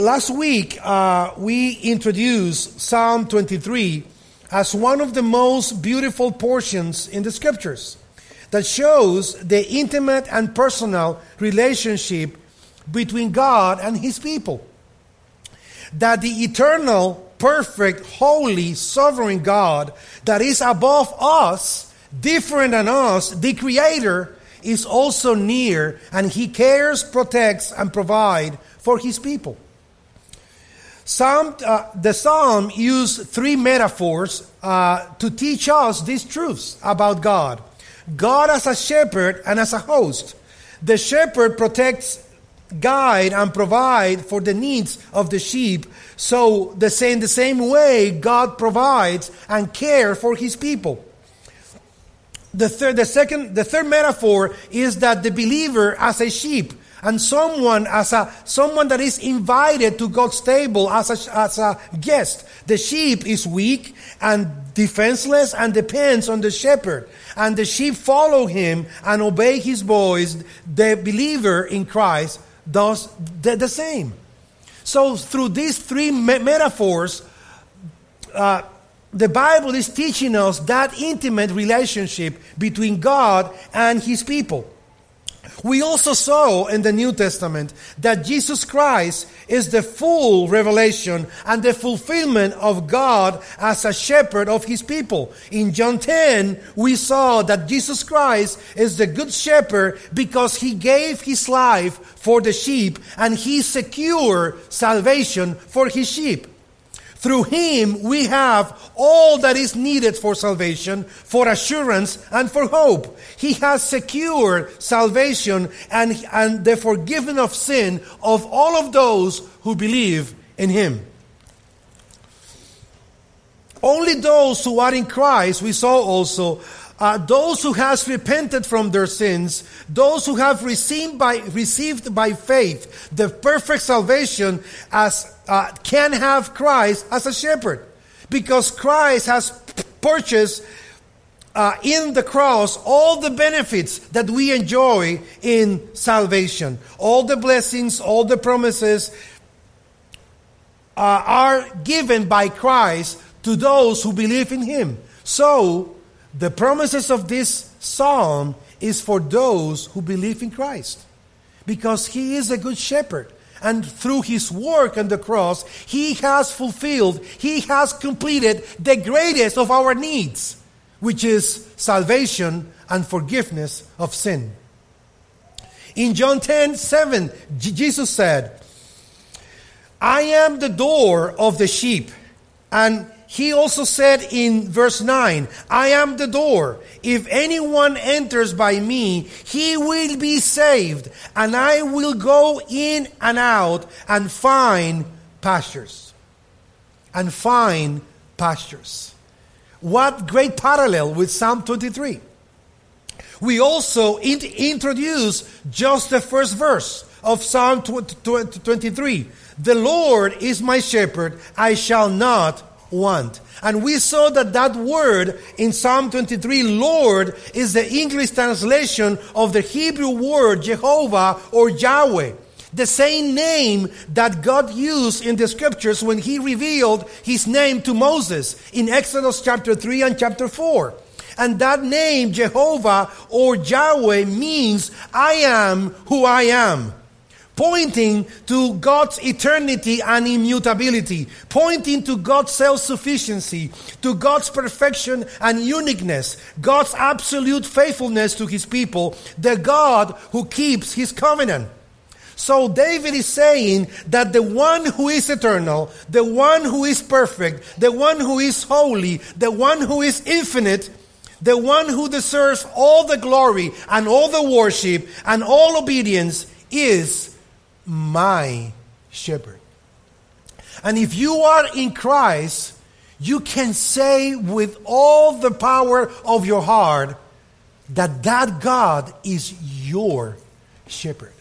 Last week, we introduced Psalm 23 as one of the most beautiful portions in the Scriptures that shows the intimate and personal relationship between God and His people. That the eternal, perfect, holy, sovereign God that is above us, different than us, the Creator, is also near, and He cares, protects, and provides for His people. The Psalm used three metaphors to teach us these truths about God. God as a shepherd and as a host. The shepherd protects, guide, and provide for the needs of the sheep. So the same way God provides and cares for His people. The third metaphor is that the believer as a sheep and someone that is invited to God's table as a guest. The sheep is weak and defenseless and depends on the shepherd. And the sheep follow him and obey his voice. The believer in Christ does the same. So through these three metaphors, the Bible is teaching us that intimate relationship between God and His people. We also saw in the New Testament that Jesus Christ is the full revelation and the fulfillment of God as a shepherd of His people. In John 10, we saw that Jesus Christ is the good shepherd because He gave His life for the sheep and He secured salvation for His sheep. Through Him, we have all that is needed for salvation, for assurance, and for hope. He has secured salvation and the forgiveness of sin of all of those who believe in Him. Only those who are in Christ, we saw also, those who have repented from their sins, those who have received by faith the perfect salvation can have Christ as a shepherd. Because Christ has purchased in the cross all the benefits that we enjoy in salvation. All the blessings, all the promises are given by Christ to those who believe in Him. So, the promises of this psalm is for those who believe in Christ. Because He is a good shepherd. And through His work on the cross, He has fulfilled, He has completed the greatest of our needs, which is salvation and forgiveness of sin. In John 10:7, Jesus said, I am the door of the sheep. And He also said in verse 9, I am the door. If anyone enters by me, he will be saved, and I will go in and out and find pastures. And find pastures. What great parallel with Psalm 23. We also introduce just the first verse of Psalm 23. The Lord is my shepherd, I shall not want. And we saw that word in Psalm 23, Lord, is the English translation of the Hebrew word Jehovah or Yahweh. The same name that God used in the Scriptures when He revealed His name to Moses in Exodus chapter 3 and chapter 4. And that name, Jehovah or Yahweh, means I am who I am. Pointing to God's eternity and immutability, pointing to God's self-sufficiency, to God's perfection and uniqueness, God's absolute faithfulness to His people, the God who keeps His covenant. So David is saying that the one who is eternal, the one who is perfect, the one who is holy, the one who is infinite, the one who deserves all the glory and all the worship and all obedience is my shepherd. And if you are in Christ, you can say with all the power of your heart that God is your shepherd.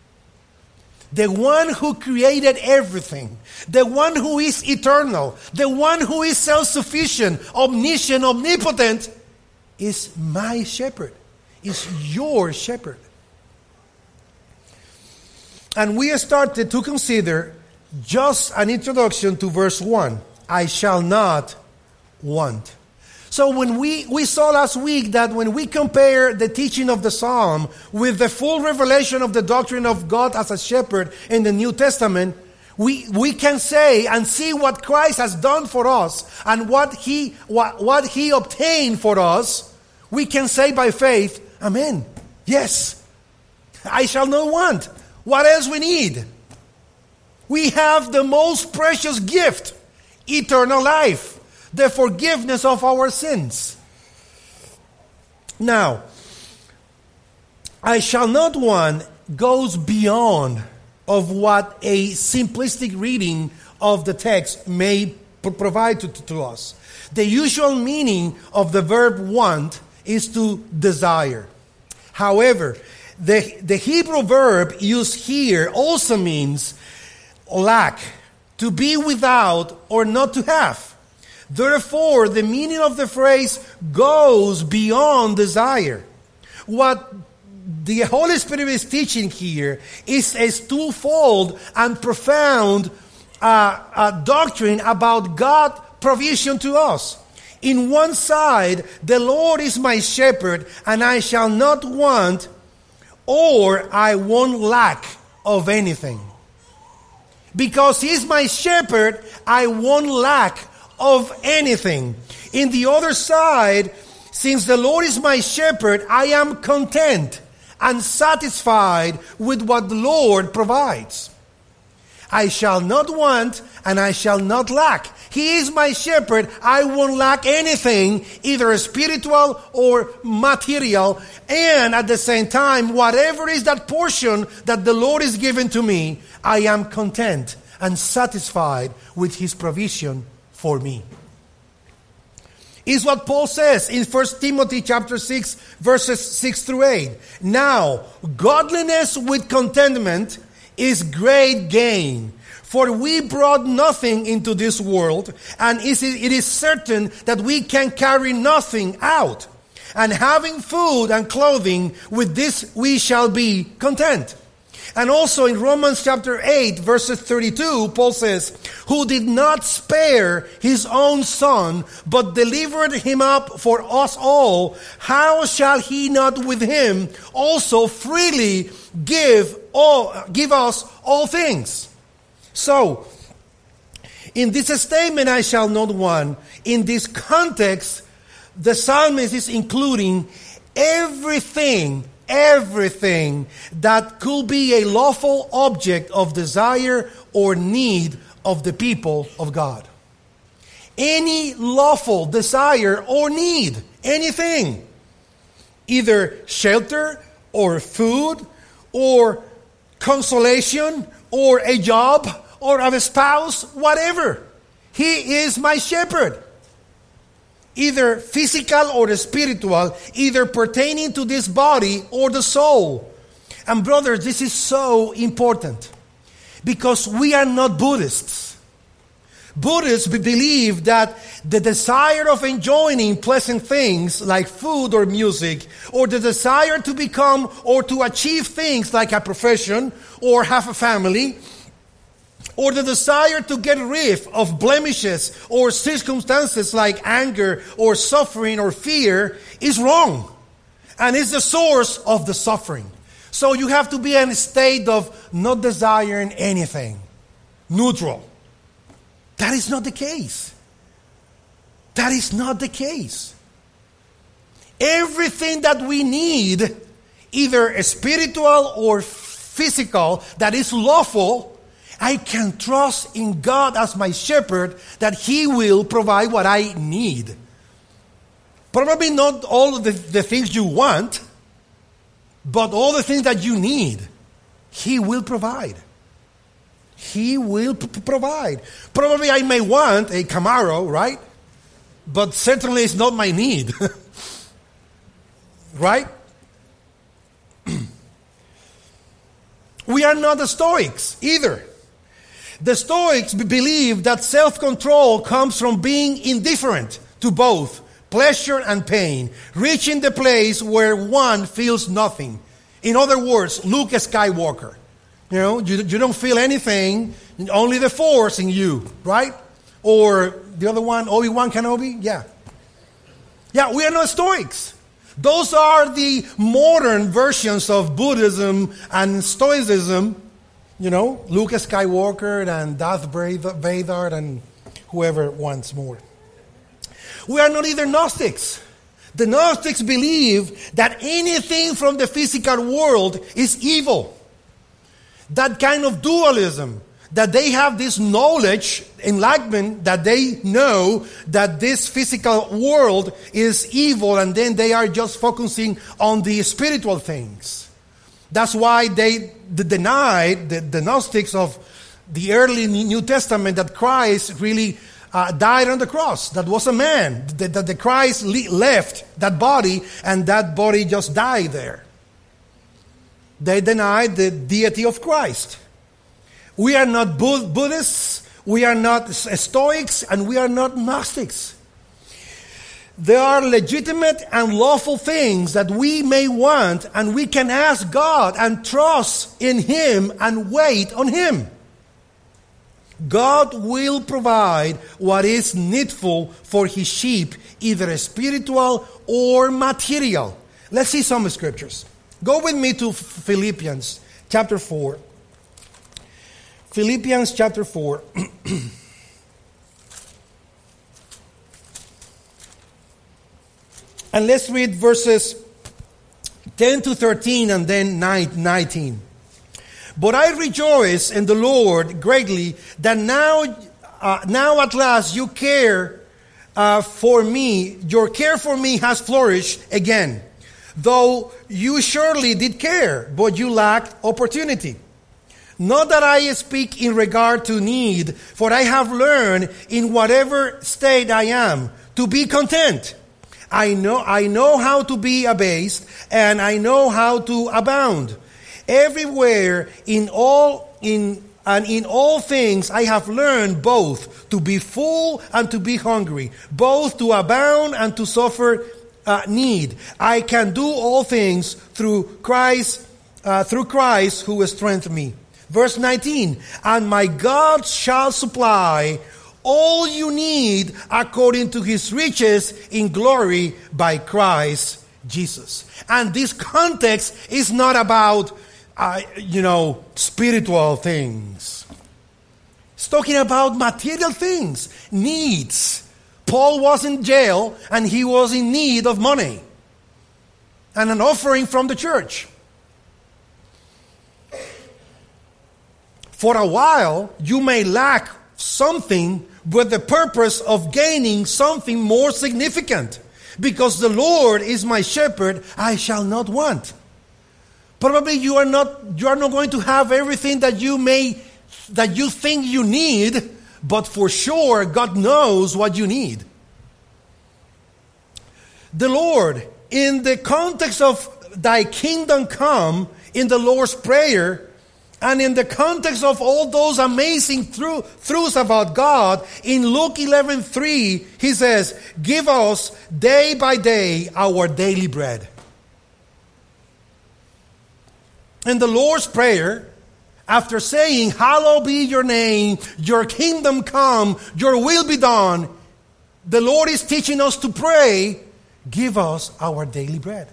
The one who created everything, the one who is eternal, the one who is self-sufficient, omniscient, omnipotent, is my shepherd, is your shepherd. And we started to consider just an introduction to verse 1. I shall not want. So when we saw last week that when we compare the teaching of the Psalm with the full revelation of the doctrine of God as a shepherd in the New Testament, we can say and see what Christ has done for us and what he obtained for us. We can say by faith, amen. Yes, I shall not want. What else we need? We have the most precious gift, eternal life, the forgiveness of our sins. Now, I shall not want goes beyond of what a simplistic reading of the text may provide to us. The usual meaning of the verb want is to desire. However, the Hebrew verb used here also means lack, to be without or not to have. Therefore, the meaning of the phrase goes beyond desire. What the Holy Spirit is teaching here is a twofold and profound doctrine about God's provision to us. In one side, the Lord is my shepherd, and I shall not want, or I won't lack of anything. Because He's my shepherd, I won't lack of anything. In the other side, since the Lord is my shepherd, I am content and satisfied with what the Lord provides. I shall not want and I shall not lack. He is my shepherd. I won't lack anything, either spiritual or material. And at the same time, whatever is that portion that the Lord is giving to me, I am content and satisfied with His provision for me. Is what Paul says in 1 Timothy chapter 6, verses 6 through 8. Now, godliness with contentment is great gain. For we brought nothing into this world, and it is certain that we can carry nothing out. And having food and clothing, with this we shall be content. And also in Romans chapter 8, verses 32, Paul says, who did not spare His own Son, but delivered Him up for us all, how shall He not with Him also freely give us all things? So, in this statement, I shall not want, in this context, the psalmist is including everything that could be a lawful object of desire or need of the people of God. Any lawful desire or need, anything. Either shelter or food or consolation or a job or a spouse, whatever. He is my shepherd. Either physical or spiritual, either pertaining to this body or the soul. And brothers, this is so important because we are not Buddhists. Buddhists believe that the desire of enjoying pleasant things like food or music, or the desire to become or to achieve things like a profession or have a family, or the desire to get rid of blemishes or circumstances like anger or suffering or fear is wrong. And is the source of the suffering. So you have to be in a state of not desiring anything. Neutral. That is not the case. That is not the case. Everything that we need, either spiritual or physical, that is lawful, I can trust in God as my shepherd that He will provide what I need. Probably not all of the things you want, but all the things that you need, He will provide. He will provide. Probably I may want a Camaro, right? But certainly it's not my need. Right? We are not the Stoics either. The Stoics believe that self-control comes from being indifferent to both pleasure and pain, reaching the place where one feels nothing. In other words, Luke Skywalker. You don't feel anything, only the Force in you, right? Or the other one, Obi-Wan Kenobi? Yeah. Yeah, we are not Stoics. Those are the modern versions of Buddhism and Stoicism. Luke Skywalker and Darth Vader and whoever wants more. We are not either Gnostics. The Gnostics believe that anything from the physical world is evil. That kind of dualism, that they have this knowledge, enlightenment, that they know that this physical world is evil, and then they are just focusing on the spiritual things. That's why they denied, the Gnostics of the early New Testament, that Christ really died on the cross. That was a man. That the Christ left that body, and that body just died there. They denied the deity of Christ. We are not Buddhists, we are not Stoics, and we are not Gnostics. There are legitimate and lawful things that we may want, and we can ask God and trust in Him and wait on Him. God will provide what is needful for His sheep, either spiritual or material. Let's see some scriptures. Go with me to Philippians chapter 4. Philippians chapter 4. And let's read verses 10 to 13 and then 19. But I rejoice in the Lord greatly that now at last you care for me. Your care for me has flourished again. Though you surely did care, but you lacked opportunity. Not that I speak in regard to need, for I have learned in whatever state I am to be content. I know how to be abased, and I know how to abound. Everywhere in all things I have learned both to be full and to be hungry, both to abound and to suffer need. I can do all things through Christ who strengthens me. Verse 19, and my God shall supply all you need according to His riches in glory by Christ Jesus. And this context is not about, spiritual things. It's talking about material things, needs. Paul was in jail and he was in need of money and an offering from the church. For a while, you may lack something with the purpose of gaining something more significant. Because the Lord is my shepherd, I shall not want. Probably you are not going to have everything that you think you need, but for sure God knows what you need. The Lord, in the context of thy kingdom come, in the Lord's Prayer, and in the context of all those amazing truths about God, in Luke 11:3, He says, give us day by day our daily bread. In the Lord's Prayer, after saying, hallowed be your name, your kingdom come, your will be done, the Lord is teaching us to pray, give us our daily bread.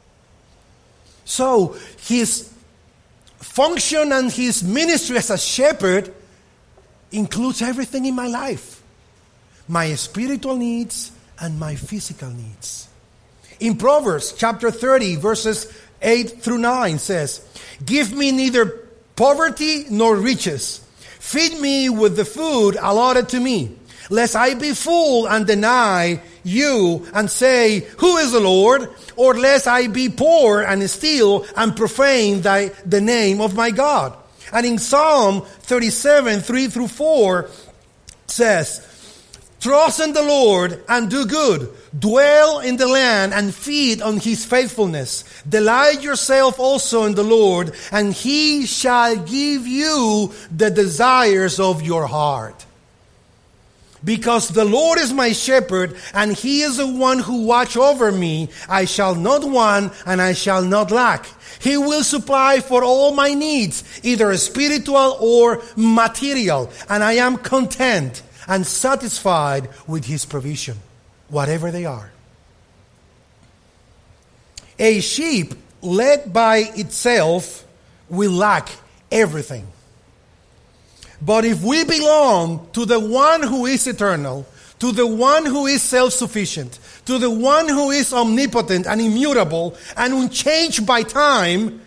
So, His function and His ministry as a shepherd includes everything in my life. My spiritual needs and my physical needs. In Proverbs chapter 30 verses 8 through 9 says, give me neither poverty nor riches. Feed me with the food allotted to me, lest I be full and deny you and say, who is the Lord? Or lest I be poor and steal and profane the name of my God. And in Psalm 37, 3 through 4 says, trust in the Lord and do good. Dwell in the land and feed on His faithfulness. Delight yourself also in the Lord, and He shall give you the desires of your heart. Because the Lord is my shepherd, and he is the one who watch over me. I shall not want, and I shall not lack. He will supply for all my needs, either spiritual or material. And I am content and satisfied with his provision, whatever they are. A sheep led by itself will lack everything. But if we belong to the one who is eternal, to the one who is self-sufficient, to the one who is omnipotent and immutable and unchanged by time,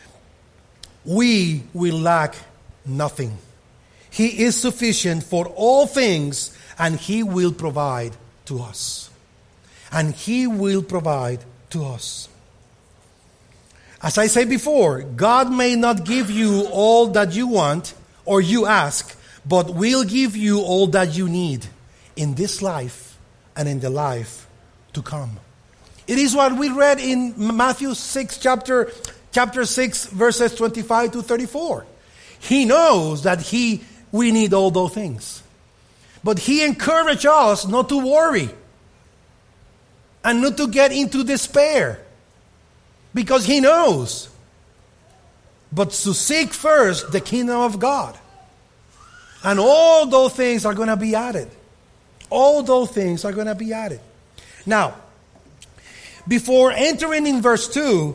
we will lack nothing. He is sufficient for all things, and he will provide to us. And he will provide to us. As I said before, God may not give you all that you want or you ask, but will give you all that you need in this life and in the life to come. It is what we read in Matthew 6, chapter 6, verses 25 to 34. He knows that we need all those things. But he encouraged us not to worry and not to get into despair, because he knows. But to seek first the kingdom of God. And all those things are going to be added. All those things are going to be added. Now, before entering in verse 2,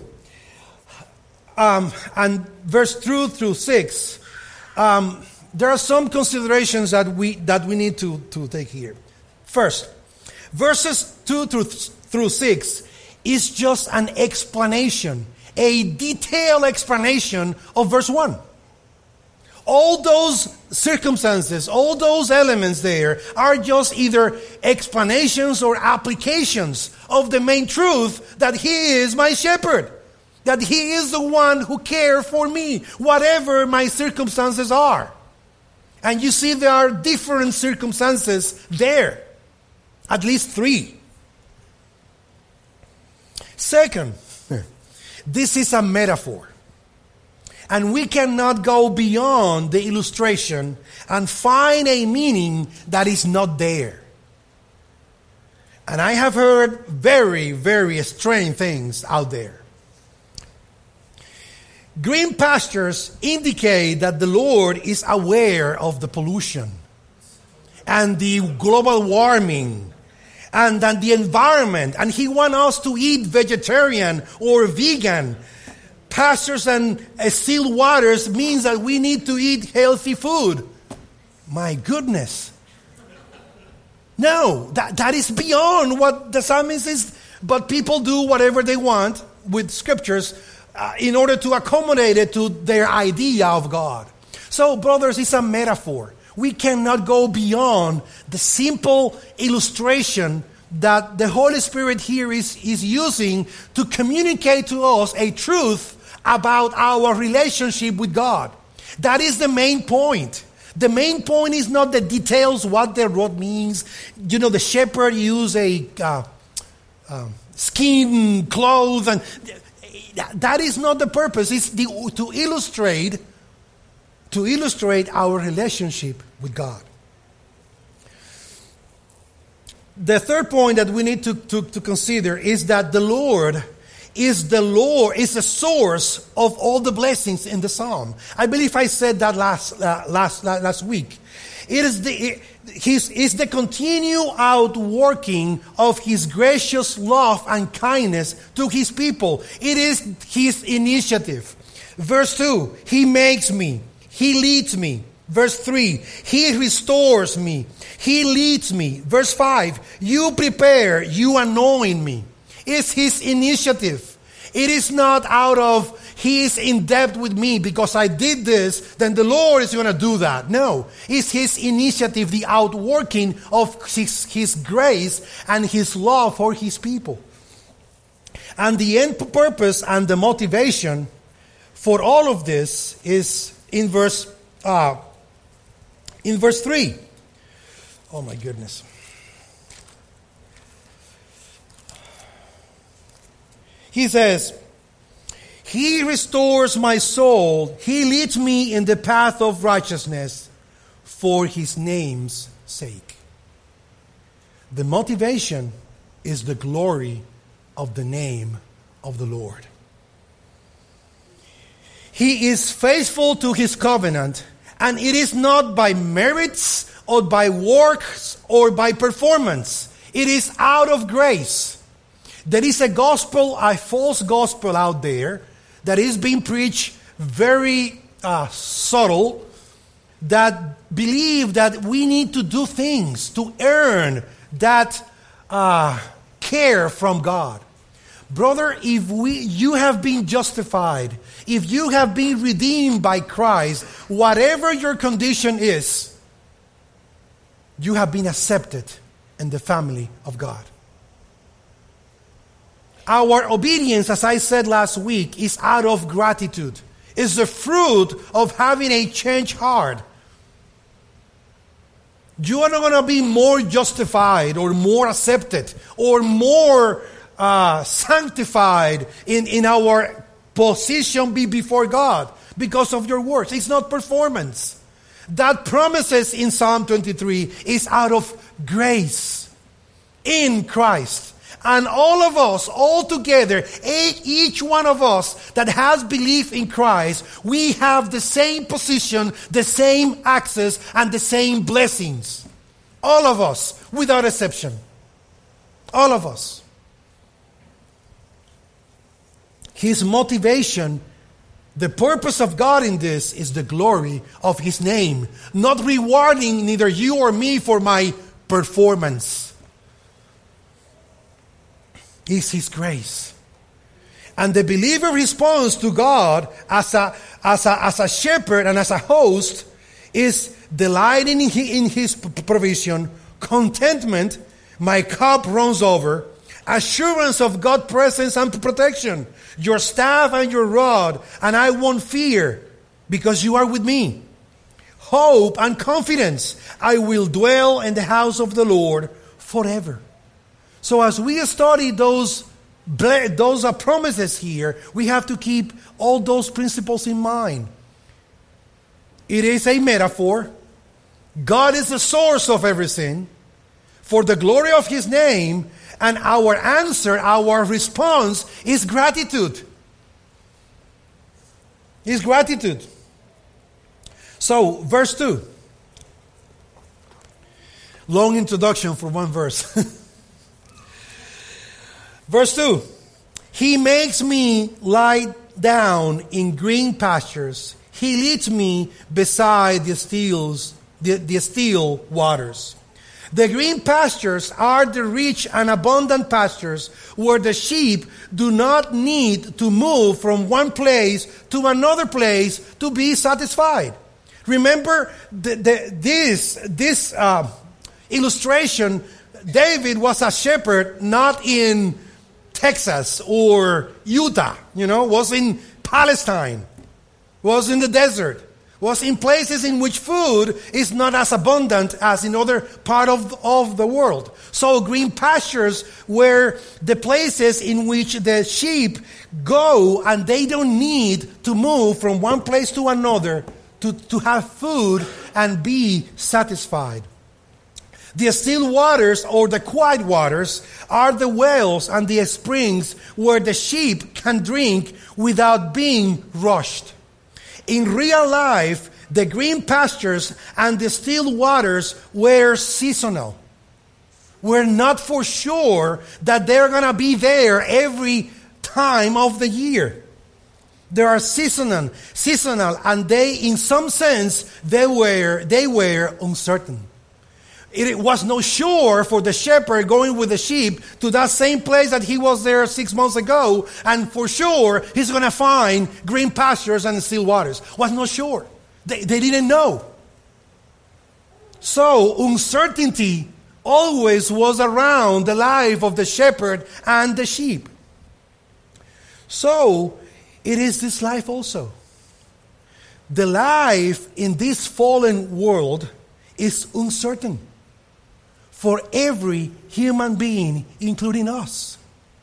and verse 2 through 6, there are some considerations that we need to take here. First, verses 2 through 6 is just an explanation, a detailed explanation of verse 1. All those circumstances, all those elements there are just either explanations or applications of the main truth that he is my shepherd, that he is the one who cares for me, whatever my circumstances are. And you see there are different circumstances there, at least 3. Second, this is a metaphor. And we cannot go beyond the illustration and find a meaning that is not there. And I have heard very, very strange things out there. Green pastures indicate that the Lord is aware of the pollution and the global warming and the environment, and he wants us to eat vegetarian or vegan. Pastures and still waters means that we need to eat healthy food. My goodness. No, that is beyond what the psalmist is. But people do whatever they want with scriptures in order to accommodate it to their idea of God. So, brothers, it's a metaphor. We cannot go beyond the simple illustration that the Holy Spirit here is using to communicate to us a truth about our relationship with God. That is the main point. The main point is not the details, what the rod means. You know, the shepherd used a skin, clothes, and that is not the purpose. It's to illustrate our relationship with God. The third point that we need to consider is that the Lord is the source of all the blessings in the psalm. I believe I said that last week. It is the continued outworking of his gracious love and kindness to his people. It is his initiative. Verse 2, he makes me, he leads me. Verse 3, he restores me, he leads me. Verse 5, you prepare, you anoint me. It's his initiative. It is not out of, he is in debt with me because I did this, then the Lord is going to do that. No, it's his initiative, the outworking of his grace and his love for his people. And the end purpose and the motivation for all of this is in verse 3. Oh my goodness. He says, he restores my soul. He leads me in the path of righteousness for his name's sake. The motivation is the glory of the name of the Lord. He is faithful to his covenant, and it is not by merits or by works or by performance. It is out of grace. There is a false gospel out there that is being preached very subtle, that believe that we need to do things to earn that care from God. Brother, if you have been justified, if you have been redeemed by Christ, whatever your condition is, you have been accepted in the family of God. Our obedience, as I said last week, is out of gratitude. It's the fruit of having a changed heart. You are not going to be more justified or more accepted or more sanctified in our position before God because of your works. It's not performance. That promises in Psalm 23 is out of grace in Christ. And all of us, all together, each one of us that has belief in Christ, we have the same position, the same access, and the same blessings. All of us, without exception. All of us. His motivation, the purpose of God in this is the glory of His name, not rewarding neither you or me for my performance. It's His grace. And the believer responds to God as a shepherd and as a host is delighting in His provision, contentment, my cup runs over, assurance of God's presence and protection, your staff and your rod, and I won't fear because you are with me. Hope and confidence, I will dwell in the house of the Lord forever. So as we study those promises here, we have to keep all those principles in mind. It is a metaphor. God is the source of everything for the glory of His name, and our answer, our response is gratitude. Is gratitude. So, verse 2. Long introduction for one verse. Verse 2. He makes me lie down in green pastures. He leads me beside the still waters. The green pastures are the rich and abundant pastures where the sheep do not need to move from one place to another place to be satisfied. Remember this illustration. David was a shepherd not in Texas or Utah, was in Palestine, was in the desert, was in places in which food is not as abundant as in other part of the world. So green pastures were the places in which the sheep go and they don't need to move from one place to another to have food and be satisfied. The still waters or the quiet waters are the wells and the springs where the sheep can drink without being rushed. In real life, the green pastures and the still waters were seasonal. We're not for sure that they're going to be there every time of the year. They are seasonal, and they, in some sense, they were uncertain. It was not sure for the shepherd going with the sheep to that same place that he was there 6 months ago, and for sure he's going to find green pastures and still waters. Was not sure. They didn't know. So uncertainty always was around the life of the shepherd and the sheep. So it is this life also. The life in this fallen world is uncertain for every human being, including us.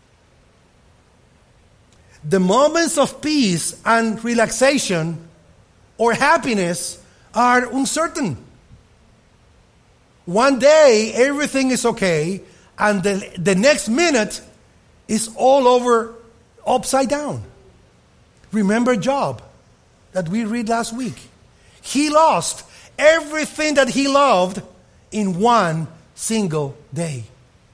The moments of peace and relaxation or happiness are uncertain. One day, everything is okay, and the next minute is all over upside down. Remember Job that we read last week. He lost everything that he loved in one single day.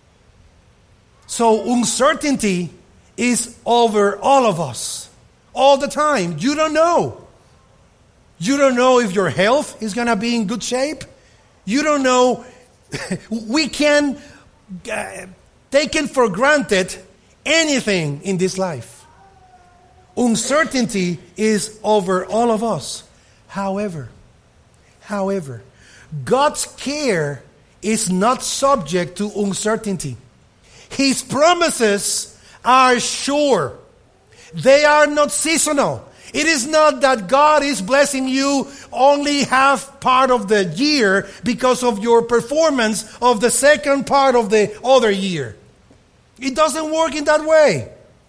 So uncertainty is over all of us all the time. You don't know. You don't know if your health is going to be in good shape. You don't know. We can take for granted anything in this life. Uncertainty is over all of us. However, God's care is not subject to uncertainty. His promises are sure. They are not seasonal. It is not that God is blessing you only half part of the year because of your performance of the second part of the other year. It doesn't work in that way.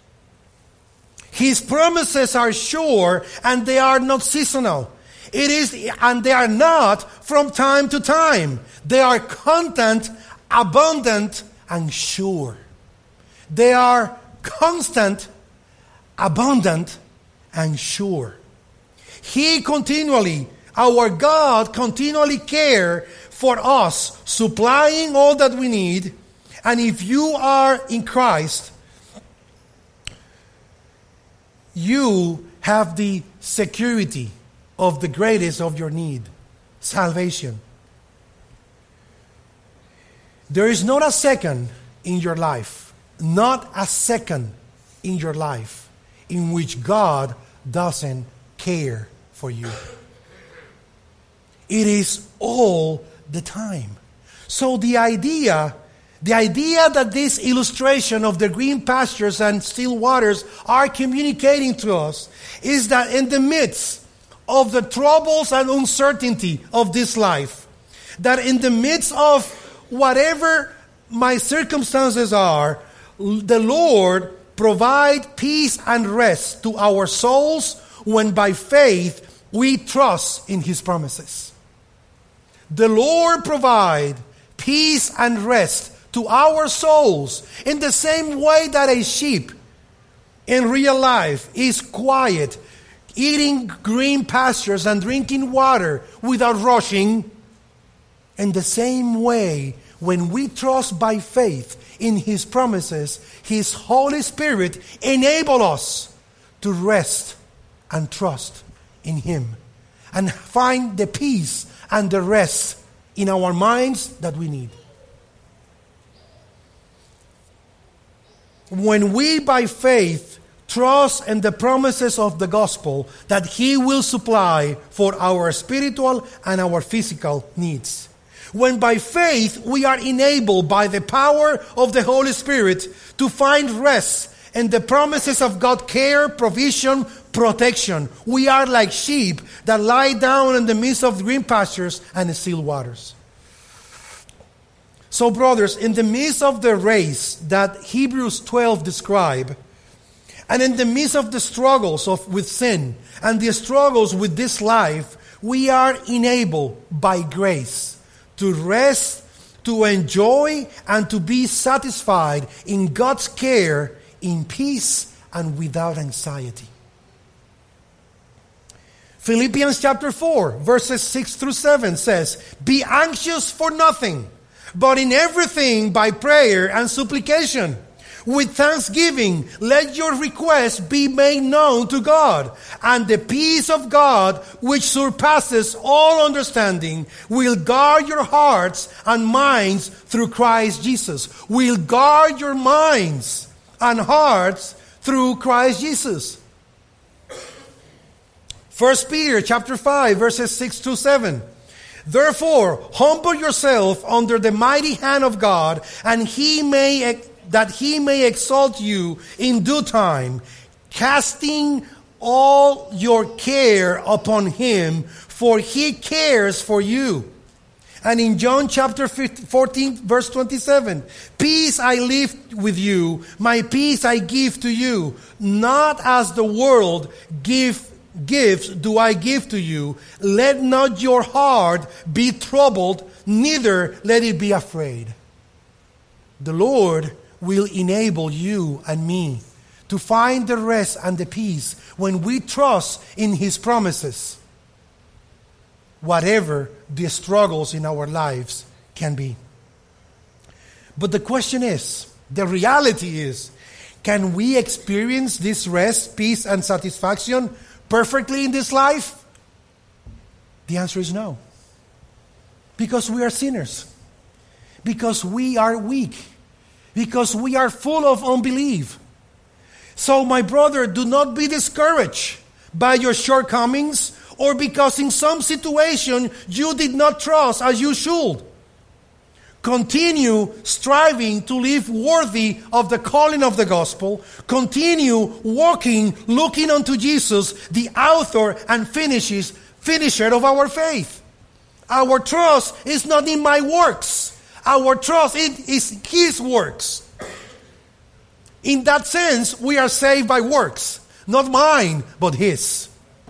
His promises are sure and they are not seasonal. And they are not from time to time. They are constant, abundant, and sure. They are constant, abundant, and sure. Our God continually cares for us, supplying all that we need. And if you are in Christ, you have the security of the greatest of your need, salvation. There is not a second in your life, not a second in your life in which God doesn't care for you. It is all the time. So the idea that this illustration of the green pastures and still waters are communicating to us is that in the midst of the troubles and uncertainty of this life, that in the midst of whatever my circumstances are, the Lord provide peace and rest to our souls when by faith we trust in His promises. The Lord provide peace and rest to our souls in the same way that a sheep in real life is quiet, eating green pastures and drinking water without rushing. In the same way, when we trust by faith in His promises, His Holy Spirit enables us to rest and trust in Him and find the peace and the rest in our minds that we need. When we by faith trust in the promises of the gospel that He will supply for our spiritual and our physical needs. When by faith we are enabled by the power of the Holy Spirit to find rest in the promises of God's care, provision, protection. We are like sheep that lie down in the midst of green pastures and still waters. So brothers, in the midst of the race that Hebrews 12 describe, and in the midst of the struggles with sin and the struggles with this life, we are enabled by grace to rest, to enjoy, and to be satisfied in God's care, in peace, and without anxiety. Philippians chapter 4, verses 6 through 7 says, "Be anxious for nothing, but in everything by prayer and supplication. With thanksgiving, let your requests be made known to God. And the peace of God, which surpasses all understanding, will guard your hearts and minds through Christ Jesus." Will guard your minds and hearts through Christ Jesus. 1 Peter chapter 5, verses 6 to 7. "Therefore, humble yourself under the mighty hand of God, and that He may exalt you in due time, casting all your care upon Him, for He cares for you." And in John chapter 14, verse 27, "Peace I leave with you, my peace I give to you, not as the world gifts do I give to you. Let not your heart be troubled, neither let it be afraid. The Lord will enable you and me to find the rest and the peace when we trust in His promises, whatever the struggles in our lives can be. But the question is, the reality is, can we experience this rest, peace, and satisfaction perfectly in this life? The answer is no. Because we are sinners. Because we are weak. Because we are full of unbelief. So, my brother, do not be discouraged by your shortcomings or because in some situation you did not trust as you should. Continue striving to live worthy of the calling of the gospel. Continue walking, looking unto Jesus, the author and finisher of our faith. Our trust is not in my works. Our trust is His works. In that sense, we are saved by works. Not mine, but His.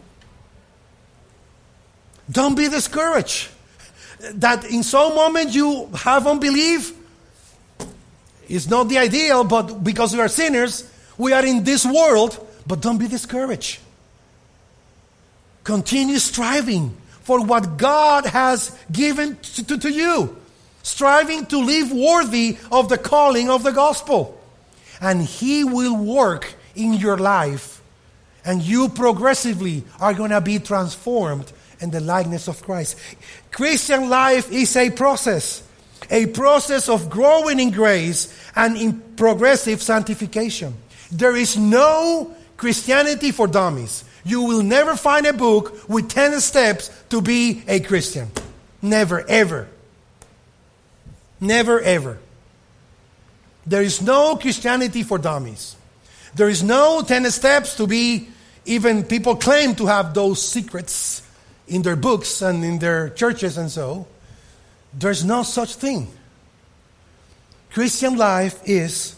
Don't be discouraged that in some moment you have unbelief. It's not the ideal, but because we are sinners, we are in this world. But don't be discouraged. Continue striving for what God has given to you. Striving to live worthy of the calling of the gospel. And He will work in your life. And you progressively are going to be transformed in the likeness of Christ. Christian life is a process of growing in grace and in progressive sanctification. There is no Christianity for dummies. You will never find a book with 10 steps to be a Christian. Never, ever. Never, ever. There is no Christianity for dummies. There is no 10 steps to be, even people claim to have those secrets in their books and in their churches and so. There's no such thing. Christian life is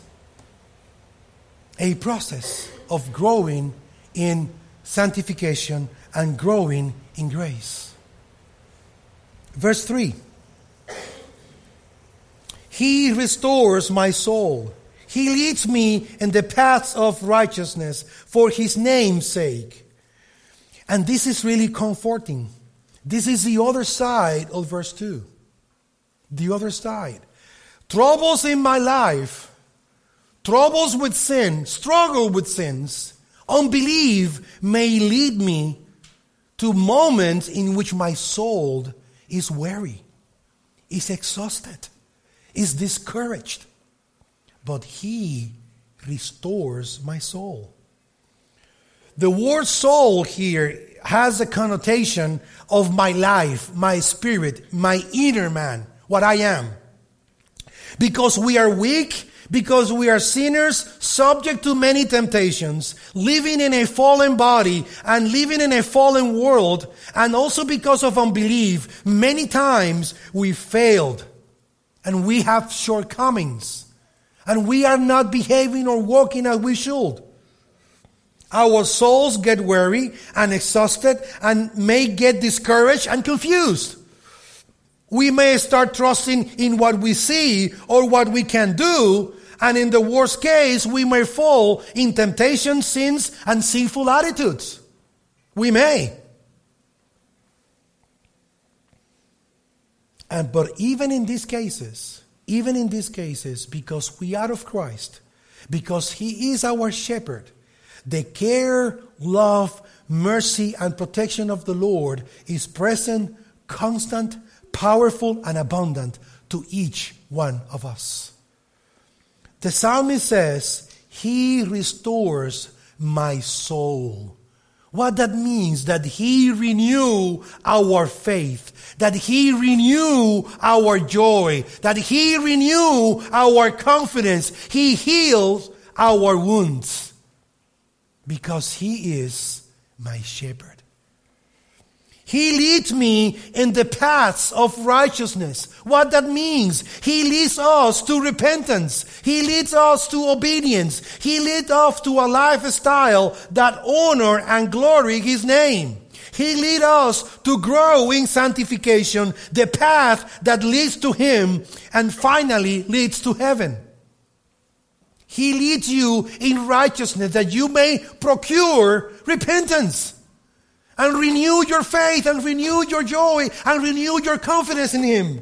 a process of growing in sanctification and growing in grace. Verse 3. He restores my soul. He leads me in the paths of righteousness for His name's sake. And this is really comforting. This is the other side of verse 2. The other side. Troubles in my life, troubles with sin, struggle with sins, unbelief may lead me to moments in which my soul is weary, is exhausted, is discouraged. But He restores my soul. The word soul here has a connotation of my life, my spirit, my inner man, what I am. Because we are weak, because we are sinners, subject to many temptations, living in a fallen body and living in a fallen world, and also because of unbelief, many times we failed and we have shortcomings and we are not behaving or walking as we should. Our souls get weary and exhausted and may get discouraged and confused. We may start trusting in what we see or what we can do, and in the worst case, we may fall in temptation, sins, and sinful attitudes. We may. But even in these cases, because we are of Christ, because He is our shepherd, the care, love, mercy, and protection of the Lord is present, constant, powerful, and abundant to each one of us. The psalmist says, He restores my soul. What that means, that He renew our faith, that He renew our joy, that He renew our confidence. He heals our wounds. Because He is my shepherd. He leads me in the paths of righteousness. What that means? He leads us to repentance. He leads us to obedience. He leads us to a lifestyle that honor and glory His name. He leads us to grow in sanctification, the path that leads to Him and finally leads to heaven. He leads you in righteousness that you may procure repentance and renew your faith and renew your joy and renew your confidence in Him.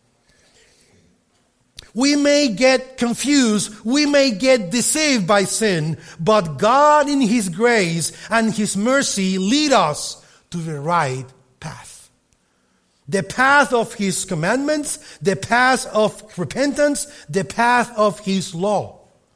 We may get confused, we may get deceived by sin, but God in His grace and His mercy lead us to the right path. The path of His commandments, the path of repentance, the path of His law.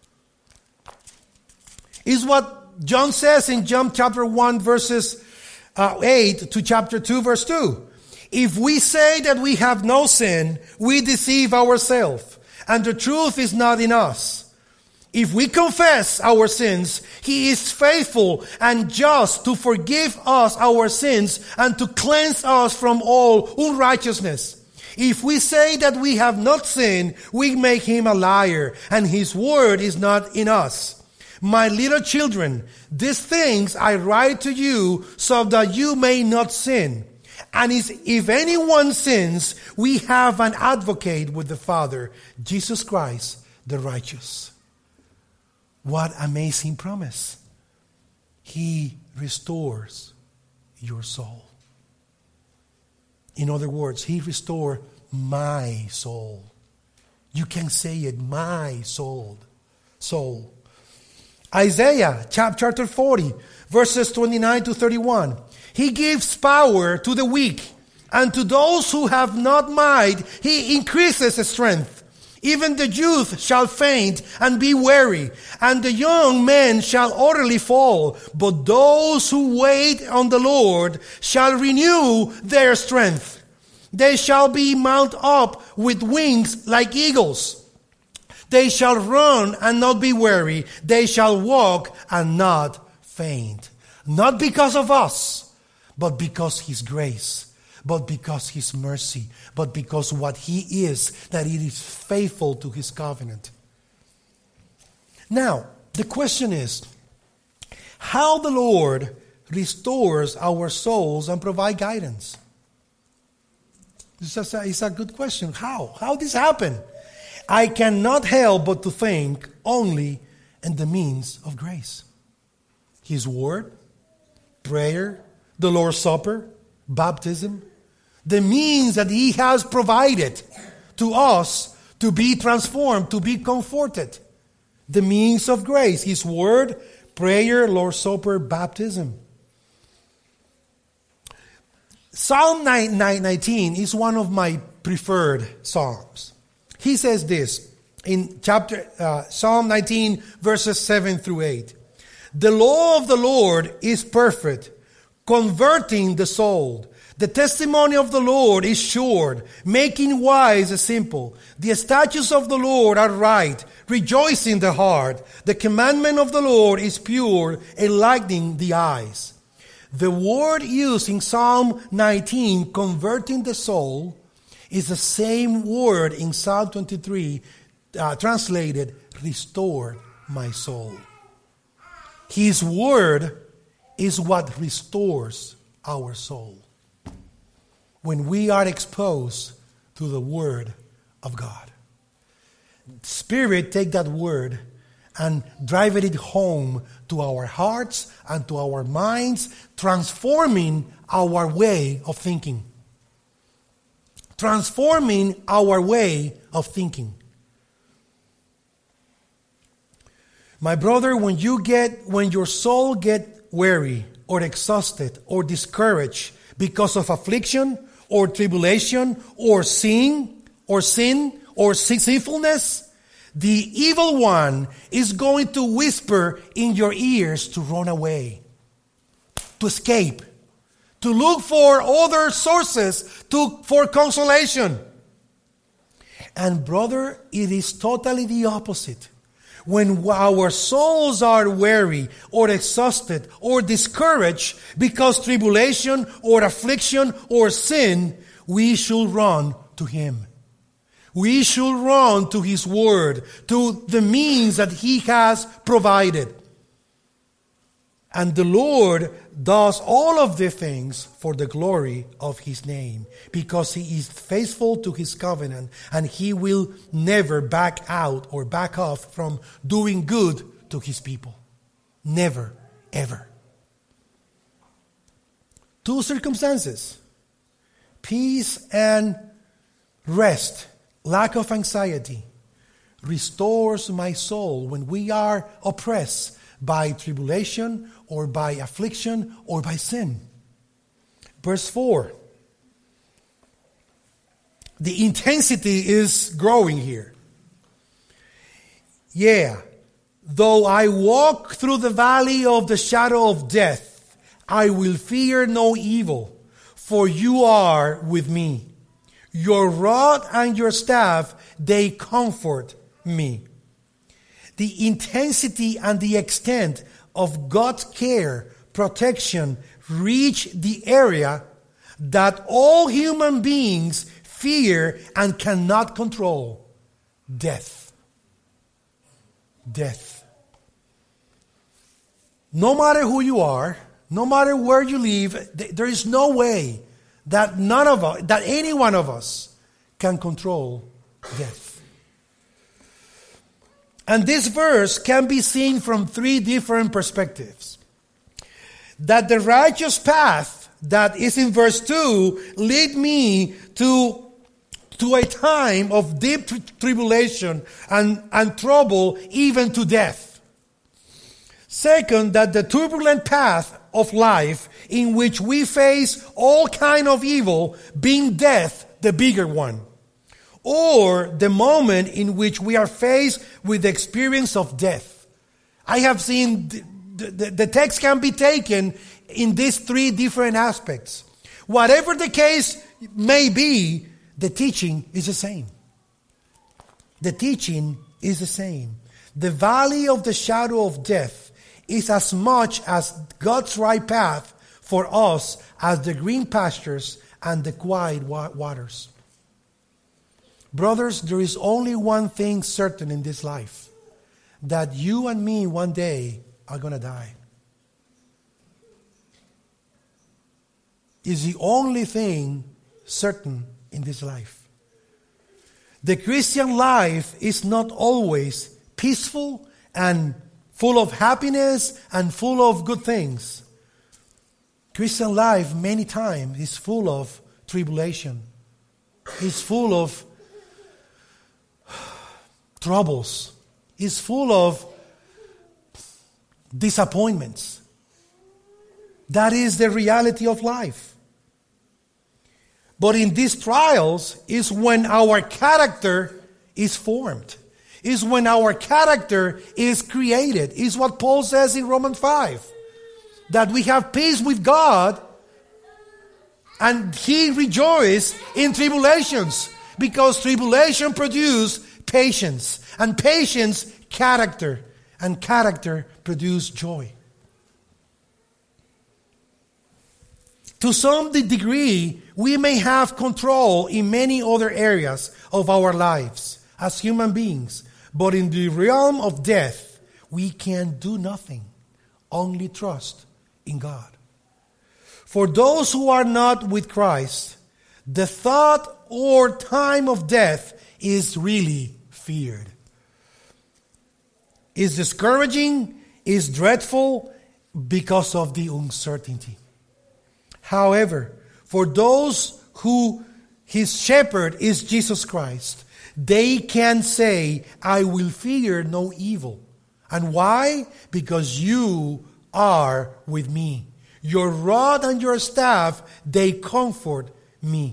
Is what John says in John chapter 1 verses 8 to chapter 2 verse 2. If we say that we have no sin, we deceive ourselves, and the truth is not in us. If we confess our sins, He is faithful and just to forgive us our sins and to cleanse us from all unrighteousness. If we say that we have not sinned, we make Him a liar, and His word is not in us. My little children, these things I write to you so that you may not sin. And if anyone sins, we have an advocate with the Father, Jesus Christ, the righteous. What amazing promise. He restores your soul. In other words, He restores my soul. You can say it, my soul. Isaiah chapter 40, verses 29 to 31. He gives power to the weak, and to those who have not might, He increases strength. Even the youth shall faint and be weary, and the young men shall utterly fall. But those who wait on the Lord shall renew their strength. They shall be mounted up with wings like eagles. They shall run and not be weary. They shall walk and not faint. Not because of us, but because His grace, but because His mercy, but because what He is, that He is faithful to His covenant. Now, the question is, how the Lord restores our souls and provide guidance? It's a good question. How? How this happen? I cannot help but to think only in the means of grace. His word, prayer, the Lord's Supper, baptism, the means that He has provided to us to be transformed, to be comforted. The means of grace, His word, prayer, Lord's Supper, baptism. Psalm 19 is one of my preferred psalms. He says this in Psalm 19, verses 7 through 8. The law of the Lord is perfect, converting the soul. The testimony of the Lord is sure, making wise the simple. The statutes of the Lord are right, rejoicing the heart. The commandment of the Lord is pure, enlightening the eyes. The word used in Psalm 19, converting the soul, is the same word in Psalm 23, translated, restore my soul. His word is what restores our soul. When we are exposed to the word of God. Spirit, take that word and drive it home to our hearts and to our minds, transforming our way of thinking. Transforming our way of thinking. My brother, when your soul get weary or exhausted or discouraged because of affliction or tribulation or sin or sinfulness, the evil one is going to whisper in your ears to run away, to escape, to look for other sources for consolation. And brother, it is totally the opposite. when our souls are weary or exhausted or discouraged because tribulation or affliction or sin, we should run to Him. We should run to His Word, to the means that He has provided. And the Lord does all of the things for the glory of His name, because He is faithful to His covenant, and He will never back out or back off from doing good to His people. Never, ever. 2 circumstances: peace and rest, lack of anxiety, restores my soul when we are oppressed by tribulation or by affliction or by sin. Verse 4. The intensity is growing here. Yeah, though I walk through the valley of the shadow of death, I will fear no evil, for you are with me. Your rod and your staff, they comfort me. The intensity and the extent of God's care, protection, reach the area that all human beings fear and cannot control: death. Death. No matter who you are, no matter where you live, there is no way that any one of us can control death. And this verse can be seen from 3 different perspectives. That the righteous path that is in verse 2 lead me to a time of deep tribulation and trouble, even to death. Second, that the turbulent path of life in which we face all kind of evil, being death the bigger one. Or the moment in which we are faced with the experience of death. I have seen the text can be taken in these 3 different aspects. Whatever the case may be, the teaching is the same. The teaching is the same. The valley of the shadow of death is as much as God's right path for us as the green pastures and the quiet waters. Brothers, there is only one thing certain in this life: that you and me one day are going to die. It's the only thing certain in this life. The Christian life is not always peaceful and full of happiness and full of good things. Christian life many times is full of tribulation. It's full of troubles. It's full of disappointments. That is the reality of life. But in these trials is when our character is formed. Is when our character is created. Is what Paul says in Romans 5. That we have peace with God, and He rejoices in tribulations, because tribulation produces patience, and patience character, and character produces joy. To some degree, we may have control in many other areas of our lives as human beings, but in the realm of death, we can do nothing, only trust in God. For those who are not with Christ, the thought or time of death is really feared. Is discouraging, is dreadful because of the uncertainty. However, for those who his shepherd is Jesus Christ, they can say, I will fear no evil. And why? Because you are with me. Your rod and your staff, they comfort me.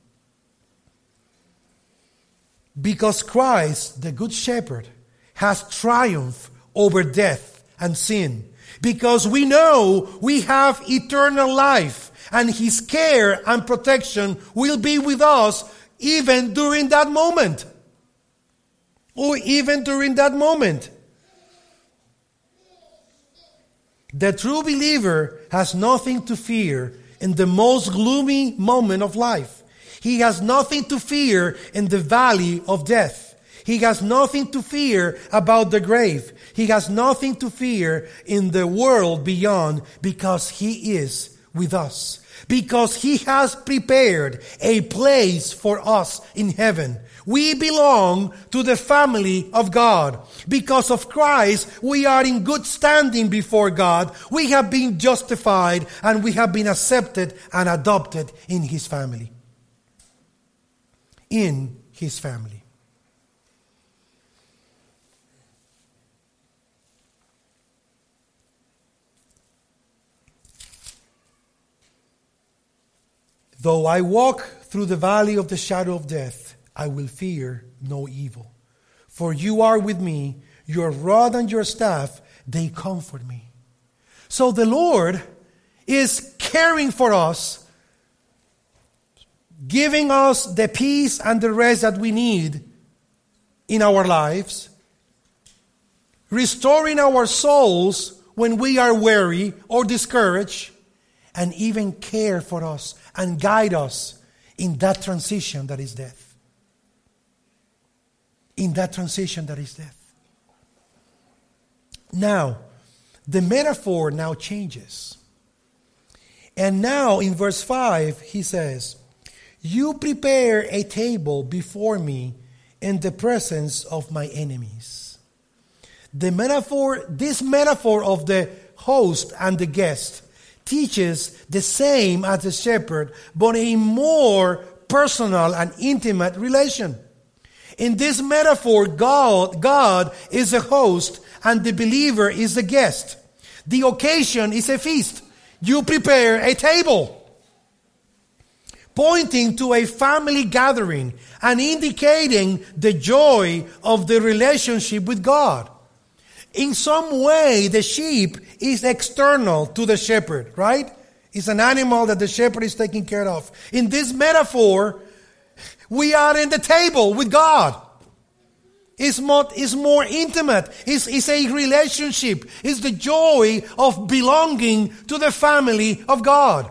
Because Christ, the good shepherd, has triumphed over death and sin. Because we know we have eternal life, and His care and protection will be with us even during that moment. Or even during that moment. The true believer has nothing to fear in the most gloomy moment of life. He has nothing to fear in the valley of death. He has nothing to fear about the grave. He has nothing to fear in the world beyond, because he is with us. Because he has prepared a place for us in heaven. We belong to the family of God. Because of Christ, we are in good standing before God. We have been justified and we have been accepted and adopted in his family. In his family. Though I walk through the valley of the shadow of death, I will fear no evil. For you are with me, your rod and your staff, they comfort me. So the Lord is caring for us, giving us the peace and the rest that we need in our lives, restoring our souls when we are weary or discouraged, and even care for us and guide us in that transition that is death. In that transition that is death. Now, the metaphor now changes. And now in verse 5, he says, you prepare a table before me in the presence of my enemies. This metaphor of the host and the guest teaches the same as the shepherd, but a more personal and intimate relation. In this metaphor, God is the host and the believer is the guest. The occasion is a feast. You prepare a table, pointing to a family gathering and indicating the joy of the relationship with God. In some way, the sheep is external to the shepherd, right? It's an animal that the shepherd is taking care of. In this metaphor, we are in the table with God. It's more intimate. It's a relationship. It's the joy of belonging to the family of God.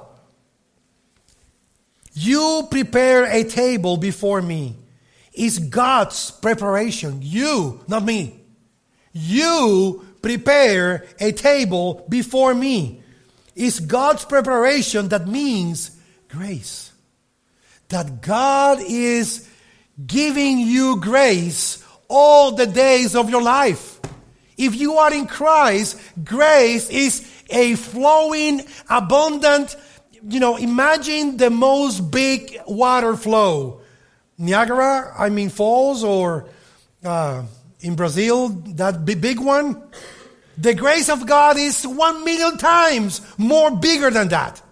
You prepare a table before me. It's God's preparation. You, not me. You prepare a table before me. It's God's preparation that means grace. That God is giving you grace all the days of your life. If you are in Christ, grace is a flowing, abundant, imagine the most big water flow. Niagara, Falls, or in Brazil, that big one. The grace of God is 1 million times more bigger than that.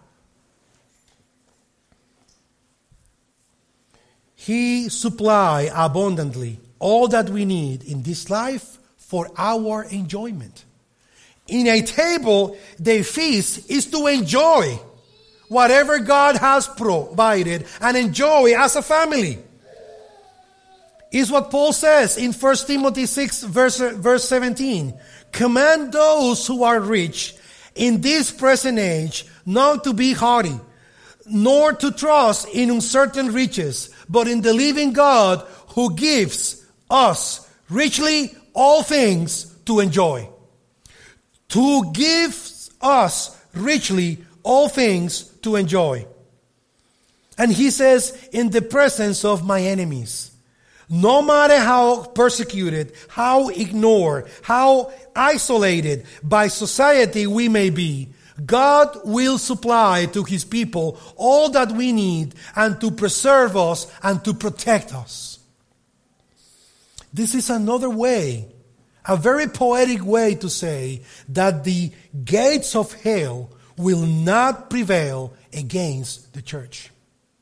He supply abundantly all that we need in this life for our enjoyment. In a table, the feast is to enjoy whatever God has provided and enjoy as a family. Is what Paul says in 1 Timothy 6 verse 17. Command those who are rich in this present age not to be haughty, nor to trust in uncertain riches, but in the living God who gives us richly all things to enjoy. To give us richly all things to enjoy. And he says, in the presence of my enemies. No matter how persecuted, how ignored, how isolated by society we may be, God will supply to his people all that we need and to preserve us and to protect us. This is another way, a very poetic way to say that the gates of hell will not prevail against the church.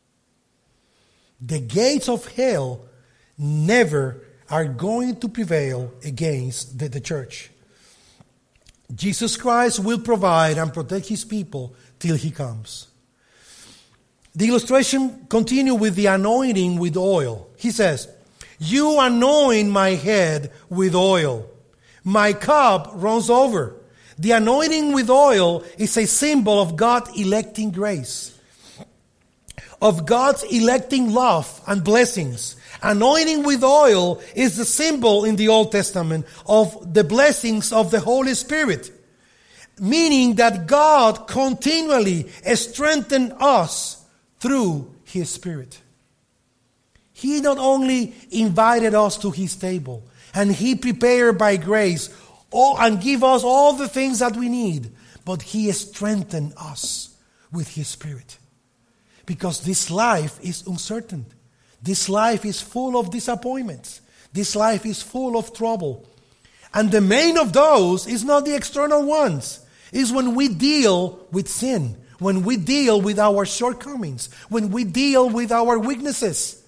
The gates of hell never are going to prevail against the church. Jesus Christ will provide and protect his people till he comes. The illustration continues with the anointing with oil. He says, you anoint my head with oil. My cup runs over. The anointing with oil is a symbol of God electing grace, of God's electing love and blessings. Anointing with oil is the symbol in the Old Testament of the blessings of the Holy Spirit, meaning that God continually strengthens us through His Spirit. He not only invited us to His table, and He prepared by grace and give us all the things that we need, but He strengthened us with His Spirit. Because this life is uncertain. This life is full of disappointments. This life is full of trouble. And the main of those is not the external ones. It's when we deal with sin, when we deal with our shortcomings, when we deal with our weaknesses.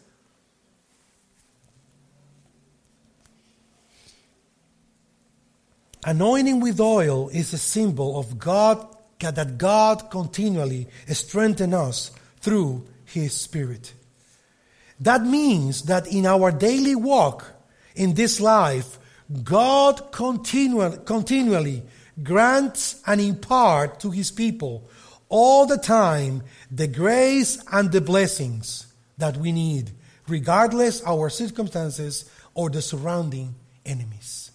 Anointing with oil is a symbol of God, that God continually strengthens us through His Spirit. That means that in our daily walk in this life, God continually grants and imparts to His people all the time the grace and the blessings that we need, regardless our circumstances or the surrounding enemies.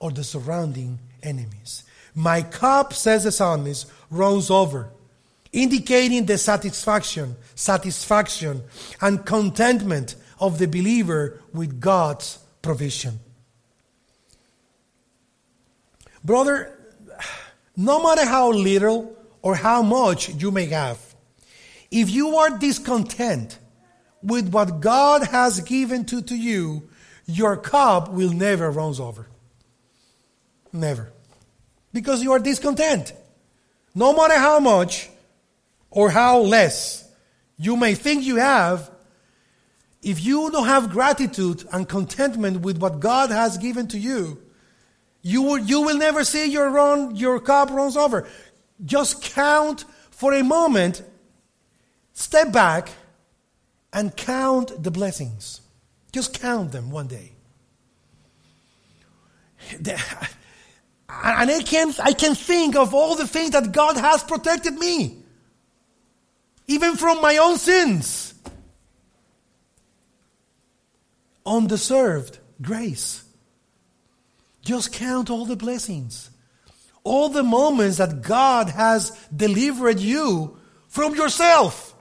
My cup, says the psalmist, runs over, indicating the satisfaction and contentment of the believer with God's provision. Brother, no matter how little or how much you may have, if you are discontent with what God has given to you, your cup will never run over. Never. Because you are discontent. No matter how much or how less you may think you have, if you don't have gratitude and contentment with what God has given to you, you will never see your cup runs over. Just count for a moment, step back, and count the blessings. Just count them one day. And I can think of all the things that God has protected me, even from my own sins. Undeserved grace. Just count all the blessings. All the moments that God has delivered you from yourself.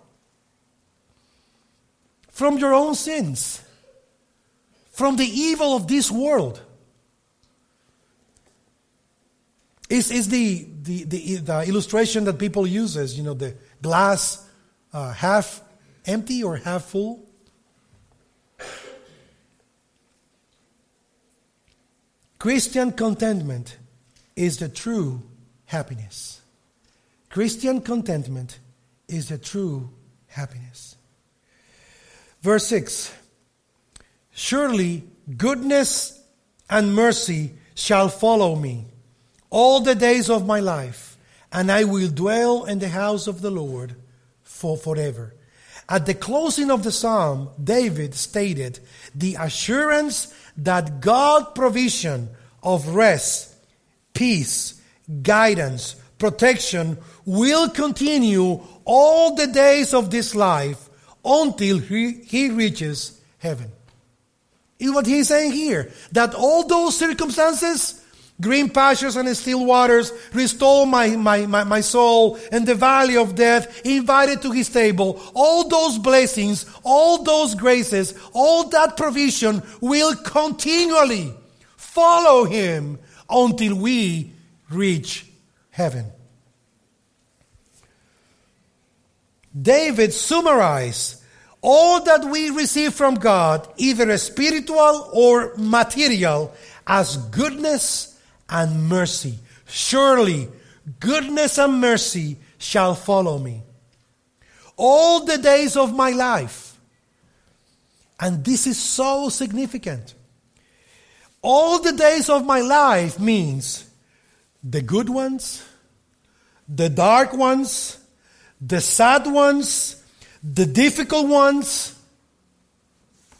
From your own sins. From the evil of this world. Is the illustration that people uses, the glass half empty or half full? Christian contentment is the true happiness. Christian contentment is the true happiness. Verse 6. Surely goodness and mercy shall follow me all the days of my life, and I will dwell in the house of the Lord forever. At the closing of the psalm, David stated the assurance that God's provision of rest, peace, guidance, protection will continue all the days of this life until he reaches heaven. Is what he's saying here, that all those circumstances, green pastures and still waters, restore my soul, and the valley of death, invited to His table. All those blessings, all those graces, all that provision will continually follow Him until we reach heaven. David summarized all that we receive from God, either spiritual or material, as goodness and mercy. Surely goodness and mercy shall follow me all the days of my life. And this is so significant. All the days of my life means the good ones, the dark ones, the sad ones, the difficult ones.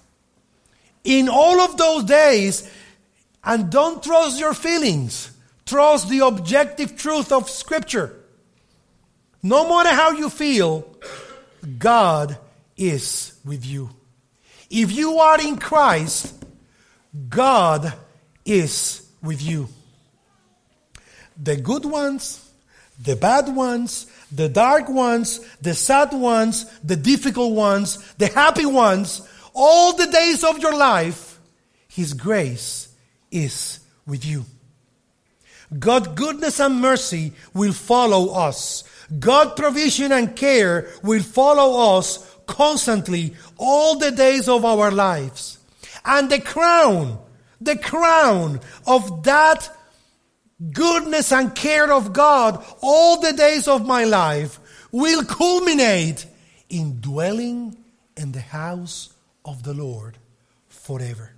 In all of those days, and don't trust your feelings. trust the objective truth of Scripture. No matter how you feel, God is with you. If you are in Christ, God is with you. The good ones, the bad ones, the dark ones, the sad ones, the difficult ones, the happy ones, all the days of your life, His grace is with you. God's goodness and mercy will follow us. God's provision and care will follow us constantly all the days of our lives. And the crown of that goodness and care of God all the days of my life will culminate in dwelling in the house of the Lord forever.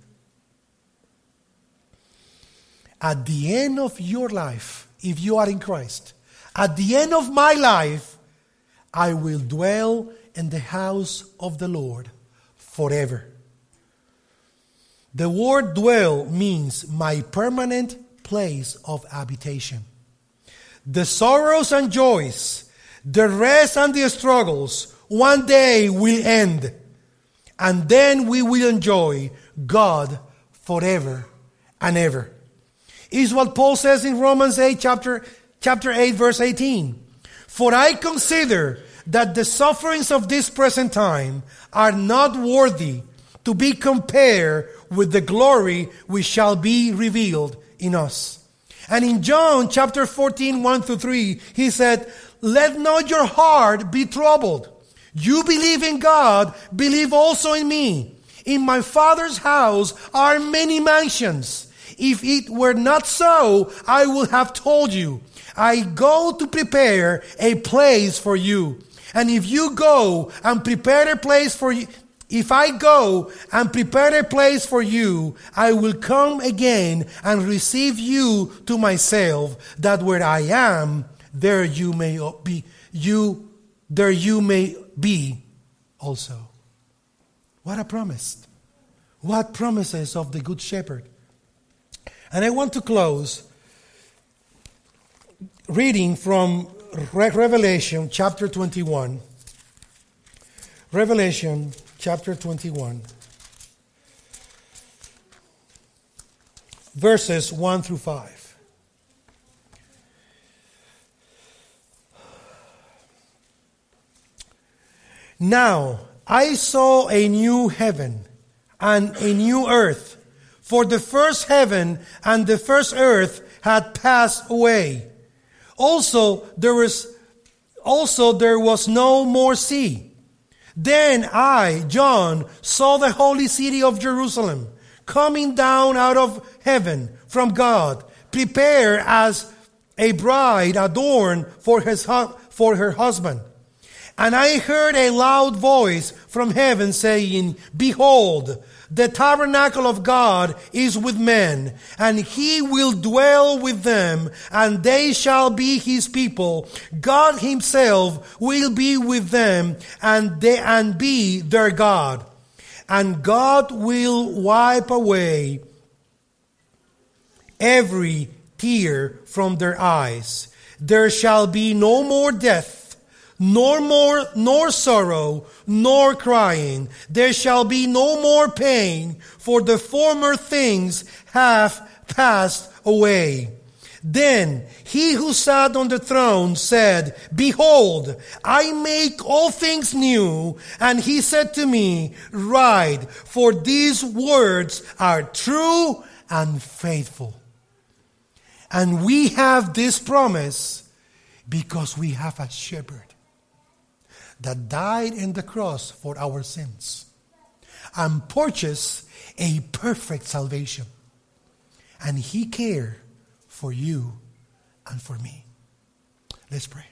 At the end of your life, if you are in Christ, at the end of my life, I will dwell in the house of the Lord forever. The word dwell means my permanent place of habitation. The sorrows and joys, the rest and the struggles, one day will end. And then we will enjoy God forever and ever. Is what Paul says in Romans 8, chapter 8, verse 18. For I consider that the sufferings of this present time are not worthy to be compared with the glory which shall be revealed in us. And in John chapter 14, 1 through 3, he said, let not your heart be troubled. You believe in God, believe also in me. In my Father's house are many mansions. If it were not so, I would have told you. I go to prepare a place for you. And if you go and prepare a place for you, if I go and prepare a place for you, I will come again and receive you to myself, that where I am, there you may be. There you may be also. What a promise. What promises of the Good Shepherd. And I want to close reading from Revelation chapter 21. Revelation chapter 21. Verses 1 through 5. Now I saw a new heaven and a new earth. For the first heaven and the first earth had passed away. Also there was no more sea. Then I, John, saw the holy city of Jerusalem coming down out of heaven from God, prepared as a bride adorned for her husband. And I heard a loud voice from heaven saying, behold, the tabernacle of God is with men, and He will dwell with them, and they shall be His people. God Himself will be with them, and be their God. And God will wipe away every tear from their eyes. There shall be no more death, nor sorrow, nor crying. There shall be no more pain, for the former things have passed away. Then he who sat on the throne said, behold, I make all things new. And he said to me, write, for these words are true and faithful. And we have this promise because we have a shepherd that died in the cross for our sins and purchased a perfect salvation. And He cared for you and for me. Let's pray.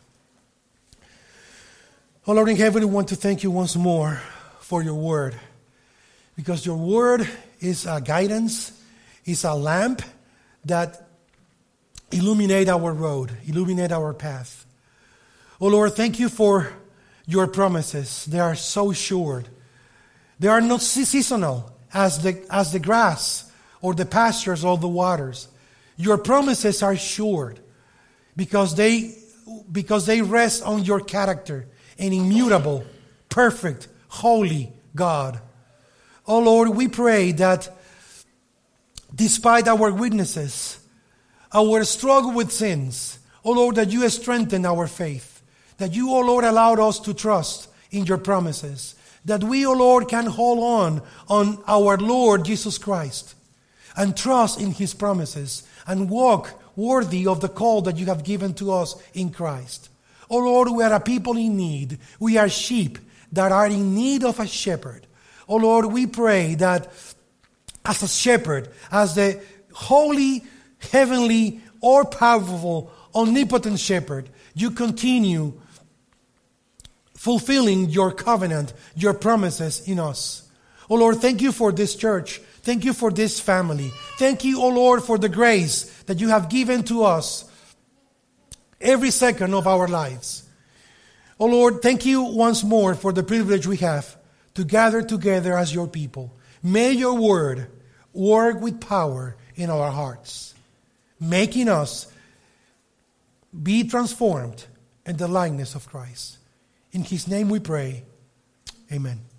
Oh Lord in heaven, we want to thank you once more for your word, because your word is a guidance, is a lamp that illuminate our road, illuminate our path. Oh Lord, thank you for your promises. They are so sure. They are not seasonal as the grass or the pastures or the waters. Your promises are sure because they rest on your character, an immutable, perfect, holy God. Oh Lord, we pray that despite our weaknesses, our struggle with sins, oh Lord, that you strengthen our faith, that you, oh Lord, allowed us to trust in your promises, that we, oh Lord, can hold on our Lord Jesus Christ and trust in his promises and walk worthy of the call that you have given to us in Christ. Oh Lord, we are a people in need. We are sheep that are in need of a shepherd. Oh Lord, we pray that as a shepherd, as the holy, heavenly, all-powerful, omnipotent shepherd, you continue fulfilling your covenant, your promises in us. Oh Lord, thank you for this church. Thank you for this family. Thank you, oh Lord, for the grace that you have given to us every second of our lives. Oh Lord, thank you once more for the privilege we have to gather together as your people. May your word work with power in our hearts, making us be transformed in the likeness of Christ. In his name we pray. Amen.